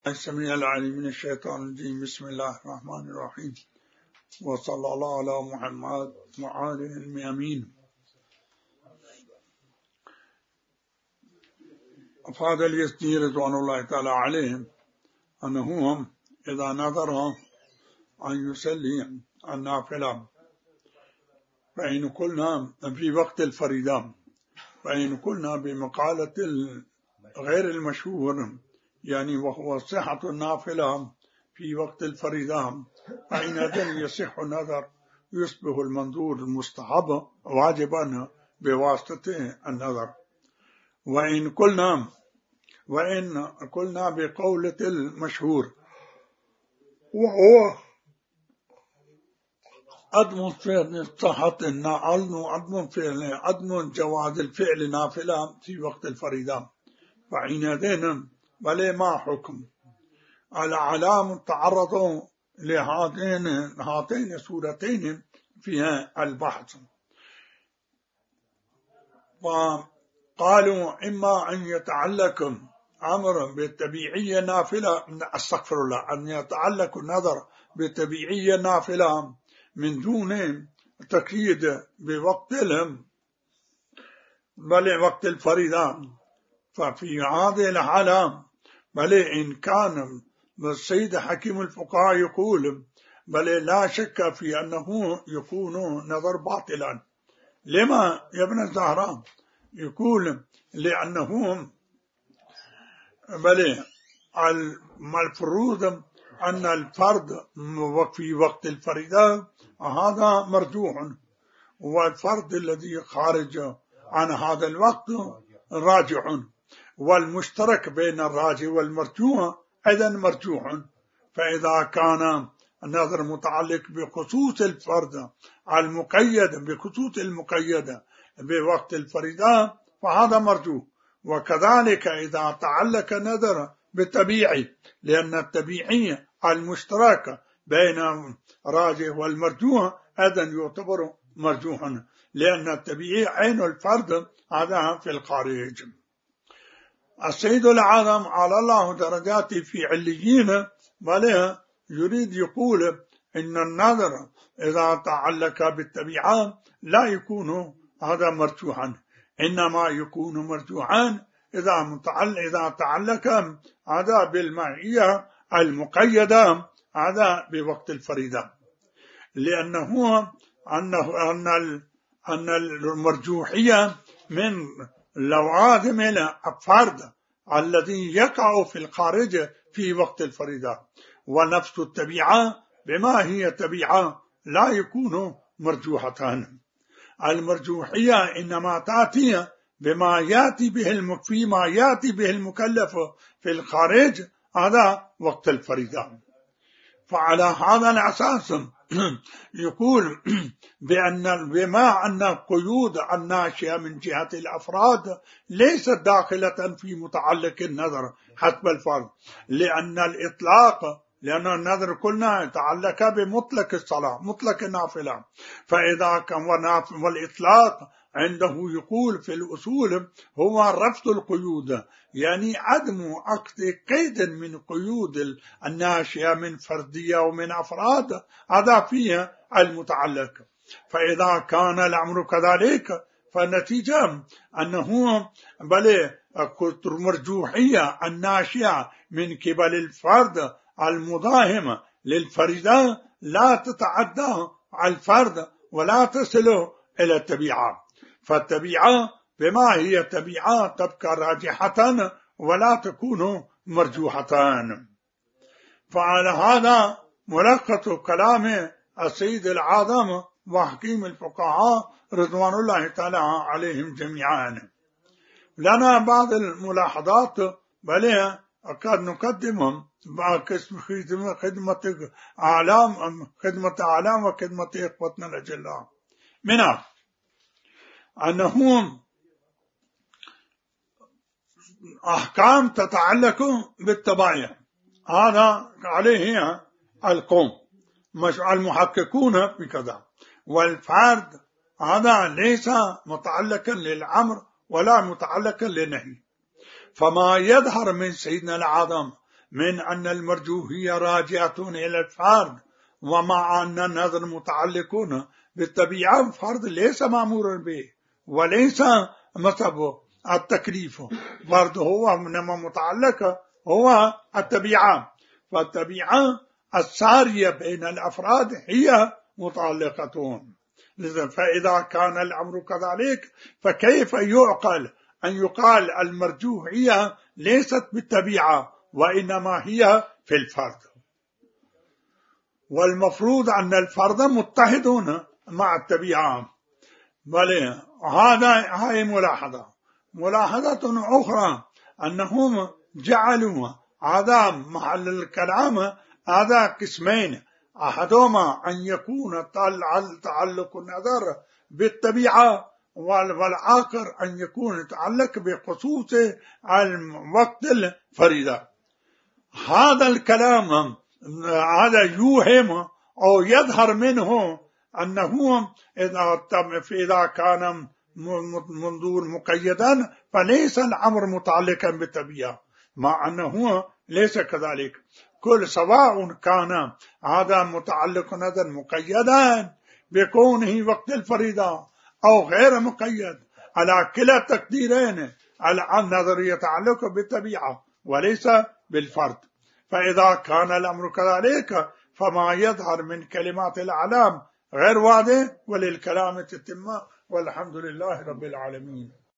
السميع العليم من الشيطان الرجيم. بسم الله الرحمن الرحيم، وصلى الله على محمد وآله الميامين. أفاد اليزدي رضوان الله تعالى عليهم أنهم إذا نظر أن يصلي النافلة فإن قلنا في وقت الفريضة، فإن قلنا بمقالة غير المشهور يعني وهو صحة النافلة في وقت الفريضة، فإن يصح النظر يصبح المنظور المستحب واجبا بواسطة النظر. وإن قلنا بقولة المشهور وهو عدم فعل صحة عدم جواز الفعل نافلة في وقت الفريضة، فحينئذ بل ما حكم الأعلام تعرضوا لهاتين الصورتين فيها البحث، وقالوا إما أن يتعلق أمر بالتبعية نافلة، استغفر الله، أن يتعلق النظر بالتبعية نافلة من دون تقييد بوقتهم بل وقت الفريضة. ففي هذه الحالة بل إن كان السيد حكيم الفقهاء يقول بل لا شك في أنه يكون نظر باطلا. لما يا ابن الزهراء؟ يقول لأنه بل المفروض أن الفرد في وقت الفريضة هذا مرجوح، والفرد الذي خارج عن هذا الوقت راجع، والمشترك بين الراجع والمرجوح أيضا مرجوح. فإذا كان النظر متعلق بخصوص الفرد المقيد بخصوص المقيد بوقت الفريضة فهذا مرجوح، وكذلك إذا تعلق نظر بالطبيعي، لأن الطبيعي المشترك بين الراجح والمرجوح أيضا يعتبر مرجوحا، لأن الطبيعي عين الفرد هذا في الخارج. السيد العظم على الله درجاته في عليين بل يريد يقول إن النظر إذا تعلق بالطبيعة لا يكون هذا مرجوحا، إنما يكون مرجوحا إذا تعلق هذا بالمعية المقيدة هذا بوقت الفريضة، لأنه أن المرجوحية من لوازم الفرد الذي يقع في الخارج في وقت الفريضة، ونفس الطبيعة بما هي طبيعة لا يكون مرجوحتان. المرجوحية إنما تأتي بما يأتي به المكلف في الخارج هذا وقت الفريضة. فعلى هذا الأساس يقول بما أن قيود الناشئة من جهة الأفراد ليست داخلة في متعلق النظر حسب الفرد، لأن النظر قلنا يتعلق بمطلق الصلاة مطلق النافلة، فإذا كان والإطلاق عنده يقول في الأصول هو رفض القيود، يعني عدم عقد قيد من قيود الناشئة من فردية ومن أفراد هذا فيه المتعلق. فإذا كان الأمر كذلك فالنتيجة أنه بل مرجوحية الناشئة من قبل الفرد المضاهم للفريضة لا تتعدى على الفرد ولا تصل إلى الطبيعة، فالطبيعة بما هي طبيعة تبقى راجحة ولا تكون مرجوحة. فعلى هذا ملخص كلام السيد العظم وحكيم الفقهاء رضوان الله تعالى عليهم جميعا. لنا بعض الملاحظات بل قد نقدمهم باسم خدمة أعلام وخدمة إخوتنا الأجلاء، منها أنهم أحكام تتعلق بالطبائع هذا عليه القوم المحققون بكذا، والفرد هذا ليس متعلقا للأمر ولا متعلقا للنهي. فما يظهر من سيدنا العظم من أن المرجوحية راجعة إلى الفرد، ومع أن النظر متعلق بالطبيعة، فرد ليس مأمورا به وليس مثله التكليف، فرد هو إنما متعلق هو الطبيعة، فالطبيعة السارية بين الأفراد هي متعلقتون. فإذا كان الأمر كذلك فكيف يعقل أن يقال المرجوحية ليست بالطبيعة وإنما هي في الفرد، والمفروض أن الفرد متحدون مع الطبيعة. بل هاي ملاحظة أخرى، أنهم جعلوا هذا محل الكلام هذا قسمين، أحدهما أن يكون تعلق النظر بالطبيعة، والآخر أن يكون يتعلق بخصوص الوقت الفريضة. هذا الكلام هذا يوهم أو يظهر منه أنه إذا كان منظور مقيدا فليس الأمر متعلقا بالطبيعة، مع أنه ليس كذلك. كل سواء كان هذا متعلق نظر مقيدا بكونه وقت الفريضة أو غير مقيد، على كلا التقديرين النظر يتعلق بالطبيعة وليس بالفرد. فإذا كان الأمر كذلك فما يظهر من كلمات الأعلام غير واضح، وللكلام تتمة، والحمد لله رب العالمين.